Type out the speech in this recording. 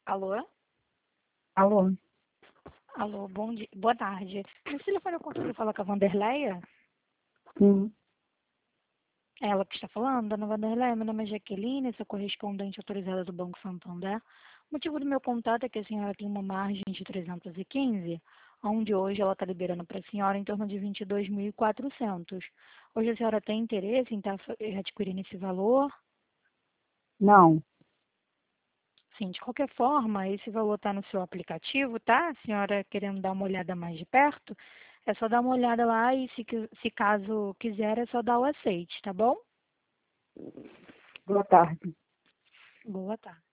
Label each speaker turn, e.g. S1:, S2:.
S1: Alô?
S2: Alô?
S1: Alô, bom dia. Boa tarde. Nesse telefone eu consigo falar com a Vanderleia?
S2: Sim.
S1: É ela que está falando? Dona Vanderleia, meu nome é Jaqueline, sou correspondente autorizada do Banco Santander. O motivo do meu contato é que a senhora tem uma margem de 315, onde hoje ela está liberando para a senhora em torno de 22.400. Hoje a senhora tem interesse em estar adquirindo esse valor?
S2: Não.
S1: Sim, de qualquer forma, esse valor está no seu aplicativo, tá? A senhora querendo dar uma olhada mais de perto, é só dar uma olhada lá e se caso quiser é só dar o aceite, tá bom?
S2: Boa tarde.
S1: Boa tarde.